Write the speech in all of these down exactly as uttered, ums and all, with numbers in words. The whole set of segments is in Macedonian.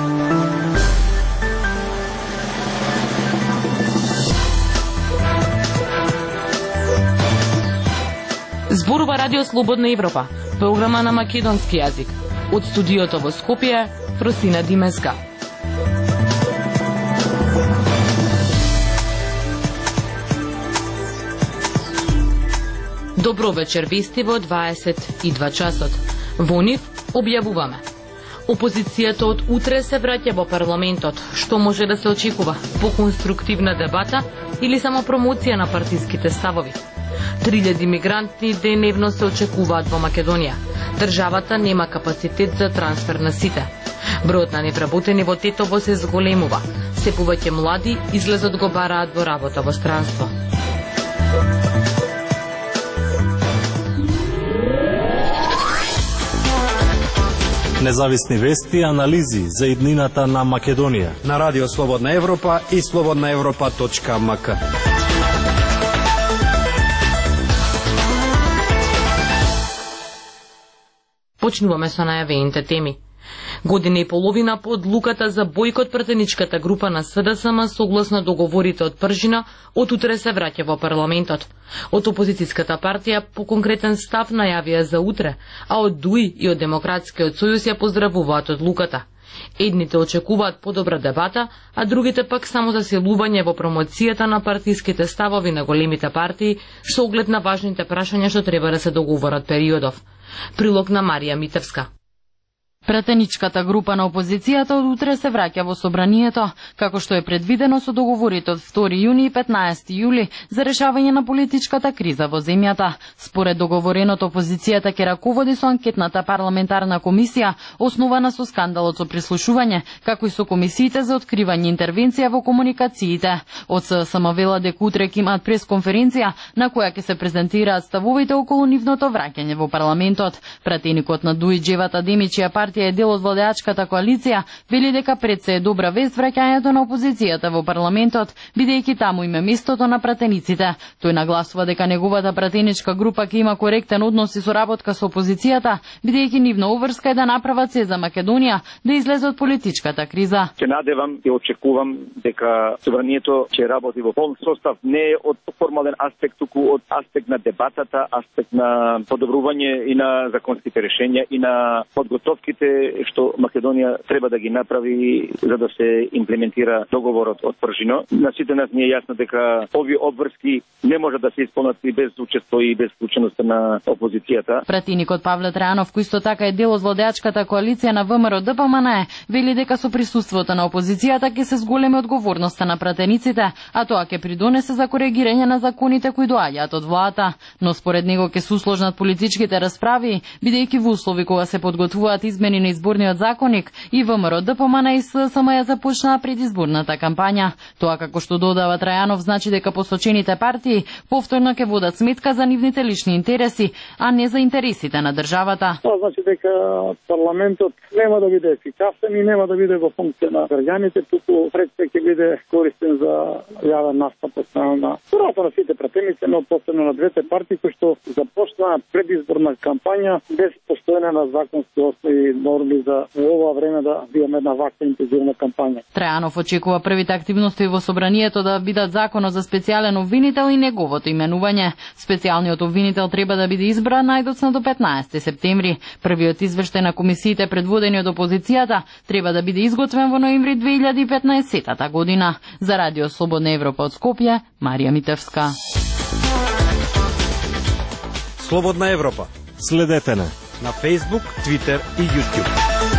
Зборува Радио Слободна Европа, програма на македонски јазик. Од студиото во Скопје, Фросина Димеска. Добро вечер, вести во дваесет и два часот. Во нив објавуваме. Опозицијата од утре се враќа во парламентот. Што може да се очекува? По-конструктивна дебата или само промоција на партиските ставови? три илјади мигранти деневно се очекуваат во Македонија. Државата нема капацитет за трансфер на сите. Бројот на невработени во Тетово се зголемува. Се повеќе млади излезот го бараат во работа во странство. Независни вести и анализи за иднината на Македонија на Радио Слободна Европа и слободна европа точка ем ка. Почнуваме со најавените теми. Година и половина по одлуката за бојкот пратеничката група на С Д С М согласно договорите од Пржина, од утре се враќа во парламентот. Од опозицијската партија по конкретен став најавија за утре, а од Д У И и од Демократскиот сојуз ја поздравуваат одлуката. Едните очекуваат подобра дебата, а другите пак само засилување во промоцијата на партиските ставови на големите партии со оглед на важните прашања што треба да се договорат периодов. Прилог на Марија Митевска. Пратеничката група на опозицијата од утре се враќа во собранието, како што е предвидено со договорите од втори јуни и петнаесети јули за решавање на политичката криза во земјата. Според договореното, опозицијата ќе раководи со анкетната парламентарна комисија, основана со скандалот со прислушување, како и со комисиите за откривање интервенција во комуникациите. Од С С М вела дека утре ќе имаат пресконференција на која ќе се презентираат ставовите околу нивното враќање во парламентот. Пратеникот на Д У И Џеват Адеми, чија партија е дел од владеачката коалиција, вели дека пред се е добра вест враќањето на опозицијата во парламентот, бидејќи таму има местото на пратениците. Тој нагласува дека неговата пратеничка група ќе има коректен однос и соработка со опозицијата, бидејќи нивна обврска е да направат се за Македонија да излезе од политичката криза. Се надевам и очекувам дека собранието ќе работи во полн состав, не од формален аспект, туку од аспект на дебатата, аспект на подобрување и на законските решенја и на подготовките што Македонија треба да ги направи за да се имплементира договорот од Пржино. На сите нас не е јасно дека овие обврски не може да се исполнат и без учество и без вклученост на опозицијата. Пратеникот Павле Трајанов, кој исто така е дел од владеачката коалиција на В М Р Д П М Н, вели дека со присуството на опозицијата ќе се зголеми одговорноста на пратениците, а тоа ќе придонесе за коригирање на законите кои доаѓаат од владата. Но според него ќе се усложнат политичките расправи, бидејќи во услови кога се подготвуваат измени на изборниот законник и В М Р Д П М Н и С С М ја започнаа предизборната кампања. Тоа, како што додава Трајанов, значи дека посочените партии повторно ќе водат сметка за нивните лични интереси, а не за интересите на државата. Тоа значи дека парламентот нема да биде ефикасен и нема да биде во функција на граѓаните, туку предсе ќе биде користен за јавен настап од страна на пората на сите пратеници, но посебно на двете партии кои што започнаа предизборна кампања без постојане на законски основи норми за ова време да имаме една ваква интензивна кампања. Трајанов очекува првите активности во собранието да бидат законот за специјален обвинител и неговото именување. Специјалниот обвинител треба да биде избран најдоцна до петнаесети септември. Првиот извештај на комисиите предводени од опозицијата треба да биде изготвен во ноември две илјади и петнаесета година. За Радио Слободна Европа од Скопје, Марија Митевска. Слободна Европа. Следете на на Facebook, Twitter и YouTube.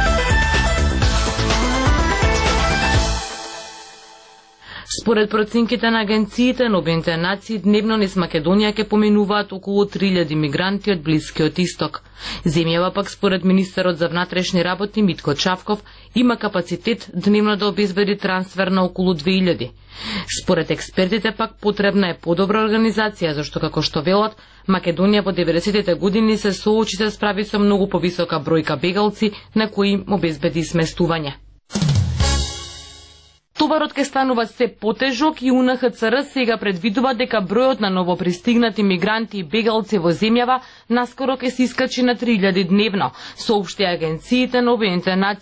Според проценките на агенциите на Обединетите нации, дневно низ Македонија ќе поминуваат околу три илјади мигранти од Блискиот Исток. Земјава пак според министерот за внатрешни работи Митко Чавков има капацитет дневно да обезбеди трансфер на околу две илјади. Според експертите пак потребна е подобра организација, зашто како што велат, Македонија во деветдесетите години се соочи се справи со многу повисока бројка бегалци на кои им обезбеди сместување. Товарот ке станува се потежок и У Н Х Ц Р сега предвидува дека бројот на новопристигнати мигранти и бегалци во земјава наскоро ке се искачи на три илјади дневно, соопшти агенциите на Обединетите нации.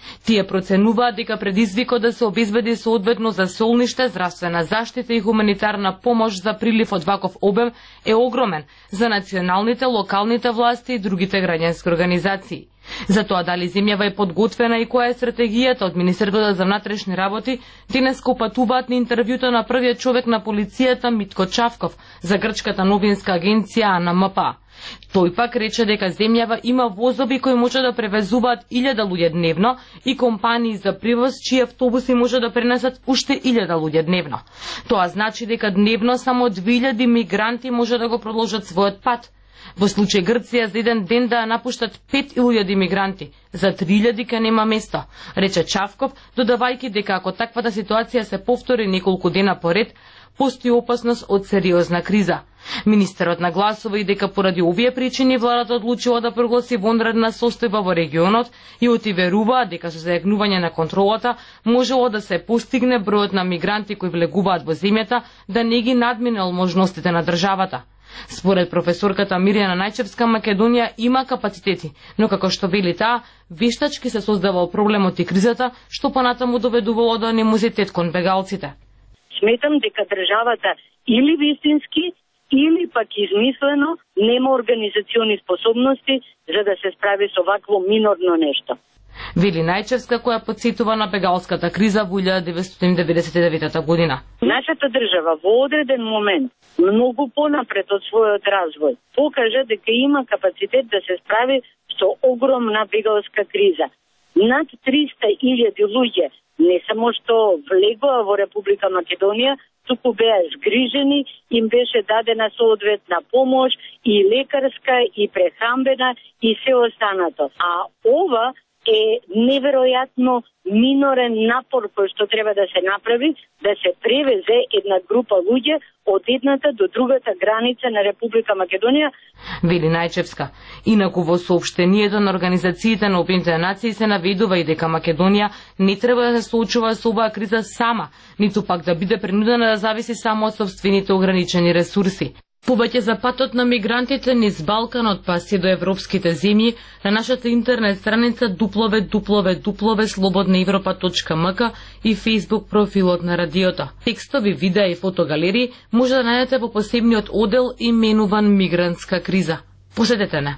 Тие проценуваат дека предизвикот да се обезбеди соодветно за солниште, здравствена заштита и хуманитарна помош за прилив од ваков обем е огромен за националните, локалните власти и другите граѓански организации. Затоа дали земјава е подготвена и која е стратегијата од Министерството за внатрешни работи, денес патуваат на интервјуто на првиот човек на полицијата Митко Чавков за грчката новинска агенција А Н М П. Тој пак рече дека земјава има возови кои може да превезуваат илјада луѓе дневно и компании за превоз чии автобуси може да пренесат уште илјада луѓе дневно. Тоа значи дека дневно само две илјади мигранти може да го продолжат својот пат. Во случај Грција за еден ден да ја напуштат пет илјади мигранти, за три илјади ка нема место, рече Чавков, додавајќи дека ако таквата ситуација се повтори неколку дена поред, постои опасност од сериозна криза. Министерот нагласува и дека поради овие причини владата одлучила да прогласи вонредна состојба во регионот и отиверува дека со зајакнување на контролата можело да се постигне бројот на мигранти кои влегуваат во земјата да не ги надминал можностите на државата. Според професорката Мирјана Најчевска, Македонија има капацитети, но како што вели таа, вештачки се создавал проблемот и кризата, што понатаму доведувало до анимозитет кон бегалците. Сметам дека државата или вистински, или пак измислено нема организациони способности за да се справи со вакво минорно нешто. Вели Најчевска, која подсетува на бегалската криза во илјада деветстотини деветдесет и девета година. Нашата држава во одреден момент, многу понапред од својот развој, покажа дека има капацитет да се справи со огромна бегалска криза. Над триста илјади луѓе не само што влегоа во Република Македонија, туку беа згрижени, им беше дадена соодветна помош и лекарска, и прехранбена, и се останато. А ова е неверојатно минорен напор кој што треба да се направи, да се превезе една група луѓе од едната до другата граница на Република Македонија. Вели Најчевска. Инаку во соопштението на Организациите на Обединетите нации се наведува и дека Македонија не треба да се соочува со оваа криза сама, ниту пак да биде принудена да зависи само од собствените ограничени ресурси. Повеќе за патот на мигрантите низ Балканот па се до европските земји на нашата интернет страница дабл ю дабл ю дабл ю точка слободна европа точка м к и Facebook профилот на радиото. Текстови, видеа и фотогалерии може да најдете во посебниот одел именуван Мигрантска криза. Посетете не.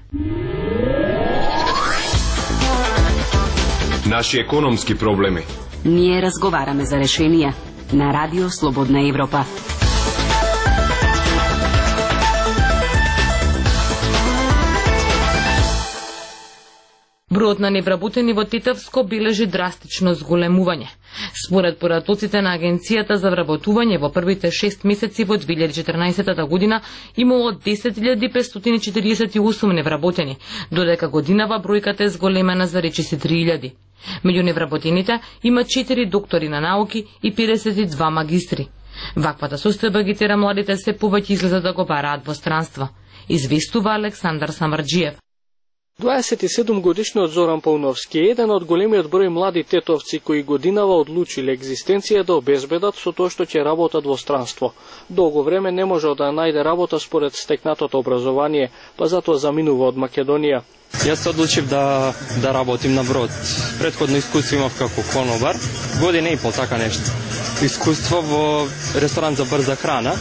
Наши економски проблеми. Ние разговараме за решенија на Радио Слободна Европа. Бројот на невработени во Тетовско бележи драстично зголемување. Според поратоците на Агенцијата за вработување во првите шест месеци во две илјади и четрнаесета година имало десет илјади петстотини четиридесет и осум невработени, додека годинава бројката е зголемена за речиси три илјади. Меѓу невработените има четири доктори на науки и педесет и два магистри. Ваквата состојба ги тера младите се повеќе излезат да го бараат во странство, известува Александар Самарџиев. дваесет и седум годишниот Зоран Пауновски е еден од големиот број млади тетовци кои годинава одлучиле екзистенција да обезбедат со тоа што ќе работат во странство. Долго време не можел да најде работа според стекнатото образование, па затоа заминува од Македонија. Јас се одлучив да да работим на брод. Претходно искуство имав како конобар, година и пол така нешто. Искуство во ресторан за брза храна,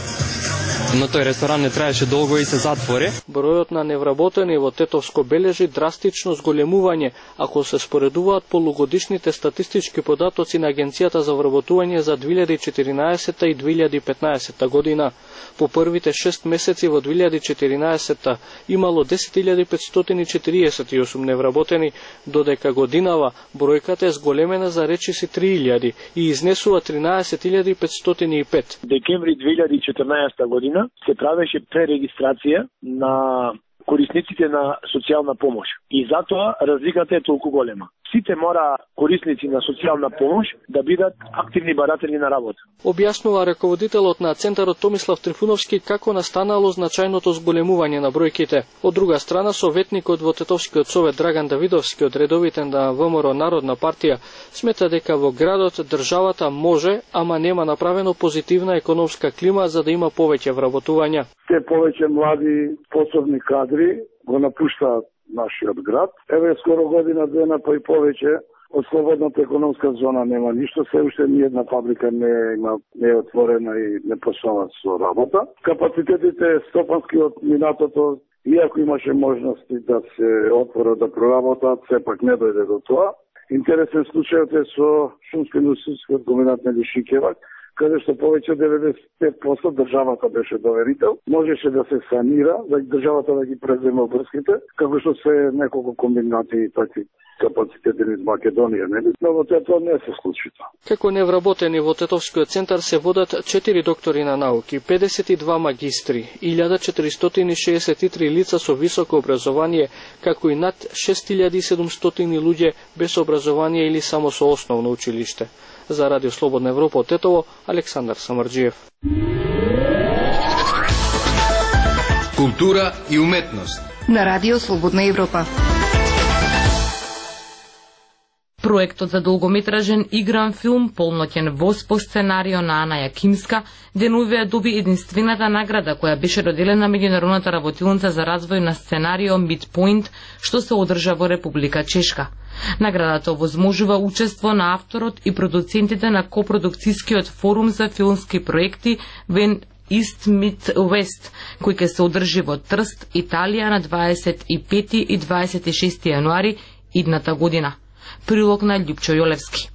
но тој ресторан не траеше долго и се затвори. Бројот на невработени во Тетовско бележи драстично зголемување ако се споредуваат полугодишните статистички податоци на Агенцијата за вработување за две илјади и четиринаесета и две илјади и петнаесета година. По првите шест месеци во две илјади и четиринаесета имало десет илјади петстотини четириесет и осум невработени, додека годинава бројката е зголемена за речиси три илјади и изнесува тринаесет илјади петстотини и пет. Декември две илјади и четрнаесета година се правеше пререгистрација на корисниците на социјална помош и затоа разликата е толку голема. Сите мора корисници на социјална помош да бидат активни баратели на работа. Објаснува раководителот на Центарот Томислав Трифуновски како настанало значајното зголемување на бројките. Од друга страна, советникот во Тетовскиот совет Драган Давидовски од редовите на ВМРО Народна партија смета дека во градот државата може, ама нема направено позитивна економска клима за да има повеќе вработувања. Се повеќе млади способни кадри го напуштаат нашиот град. Еве скоро година двена па и повеќе од слободната економска зона нема ништо, се уште ни една фабрика не има не е отворена и не почнува со работа. Капацитетите стопански од минатото, иако имаше можности да се отворат да проработат, сепак не дојде до тоа. Интересен случајот е со шумско индустријскиот комбинат на Шикевак, каде што повеќе од деветдесет и пет проценти државата беше доверител, можеше да се санира, да државата да ги преземе обврските, како што се неколку комбинати и такви капацитети из Македонија, нели? Но во тоа не се случи тоа. Како невработени во Тетовскиот центар се водат четири доктори на науки, педесет и два магистри, илјада четиристотини и шеесет и три лица со високо образование, како и над шест илјади и седумстотини луѓе без образование или само со основно училиште. За Радио Слободна Европа од Тетово, Александар Самарџиев. Култура и уметност на Радио Слободна Европа. Проектот за долгометражен игран филм Полноќен воз по сценарио на Ана Јакимска денувија доби единствената награда која беше доделена меѓународната работилница за развој на сценарио Midpoint, што се одржа во Република Чешка. Наградата овозможува учество на авторот и продуцентите на копродукцијскиот форум за филмски проекти When East Meets West, кој ќе се одржи во Трст, Италија на дваесет и пети и дваесет и шести јануари идната година. Прилог на Љупчо Јолевски.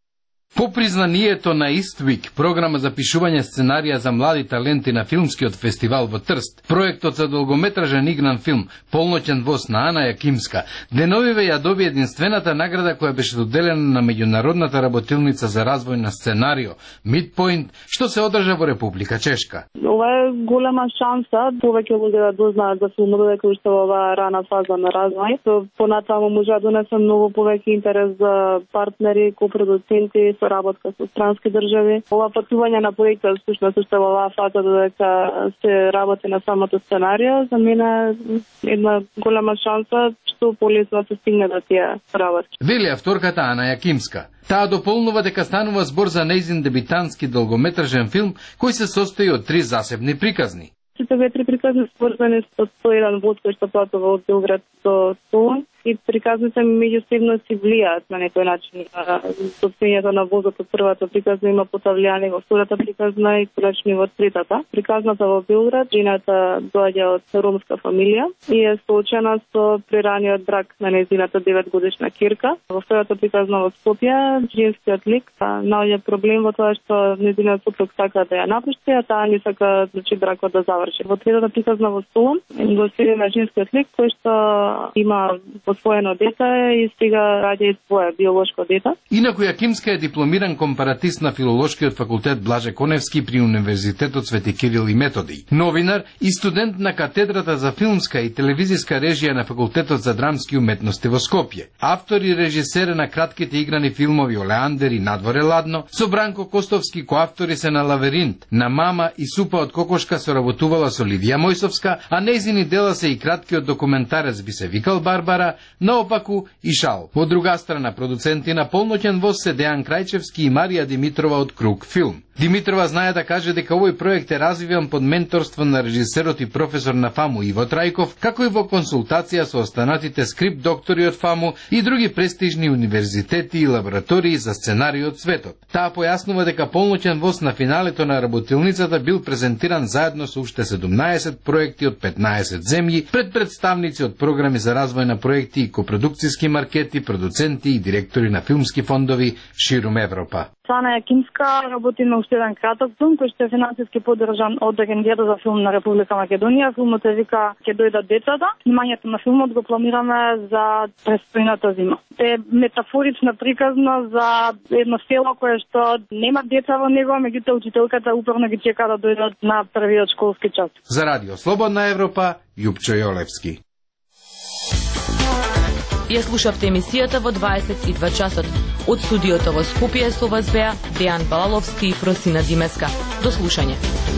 По признанието на Иствик, програма за пишување сценарија за млади таленти на филмскиот фестивал во Трст, проектот за долгометражен игран филм Полноќен воз на Ана Јакимска, деновиве ја доби единствената награда која беше доделена на меѓународната работилница за развој на сценарио Midpoint, што се одржа во Република Чешка. Ова е голема шанса повеќе луѓе да дознаат за филмовите кои што во оваа рана фаза на развој. Понатаму може да донесе многу повеќе интерес за партнери, копродуценти, со работка со странски држави. Ова патување на проектот всушност уште во оваа фаза додека се работи на самото сценарио, за мене е една голема шанса што полесно се стигне до тие работи. Вели авторката Ана Јакимска. Таа дополнува дека станува збор за нејзин дебитантски долгометражен филм кој се состои од три засебни приказни. Сите овие три приказни сврзани со сто и еден воз кој што патува од Белград до Солун и приказните меѓусебно си влијаат на некој начин. Состојањето на возот од првата приказна има потавлјани во втората приказна и конечно во третата. Приказната во Белград, жената доаѓа од ромска фамилија и е соочена со прераниот брак на нејзината деветгодишна ќерка. Во втората приказна во Скопје, женскиот лик наоѓа проблем во тоа што нејзиниот сопруг сака да ја напушти, а таа не сака значи бракот да заврши. Во третата приказна во Солун, го следиме женскиот лик кој што има своено дете и сега раѓа и свое биолошко дете. Инаку Јакимска е дипломиран компаратист на Филолошкиот факултет Блаже Коневски при Универзитетот Свети Кирил и Методий. Новинар и студент на катедрата за филмска и телевизиска режија на Факултетот за драмски уметности во Скопје. Автор и режисер на кратките играни филмови Олеандер и Надворе ладно, со Бранко Костовски коавтори се на Лавиринт, на Мама и Супа од кокошка соработувала со Лидија Мојсовска, а нејзини дела се и краткиот документарец Би се викал Барбара, наопаку и Шал. Од друга страна, продуценти на Полноќен воз се Дејан Крајчевски и Марија Димитрова од Круг филм. Димитрова знае да каже дека овој проект е развиван под менторство на режисерот и професор на ФАМУ Иво Трајков, како и во консултација со останатите скрип доктори од ФАМУ и други престижни универзитети и лаборатории за сценарии од светот. Таа појаснува дека Полноќен воз на финалето на работилницата бил презентиран заедно со уште седумнаесет проекти од петнаесет земји пред представници од програми за развој на проекти и копродукцијски маркети, продуценти и директори на филмски фондови ширум Европа. Ана Јакимска работи на уште еден краток филм кој што е финансиски поддржан од Агенцијата за филм на Република Македонија. Филмот се вика Ќе дојдат децата. Снимањето на филмот го планираме за престојната зима. Е метафорична приказна за едно село кое што нема деца во него, меѓутоа учителката упорно ги чека да дојдат на првиот школски час. За Радио Слободна Европа, Љупчо Јолевски. Ја слушавте емисијата во дваесет и два часот. Од студиото во Скопје со вас беа Дејан Балаловски и Фросина Димеска. До слушање.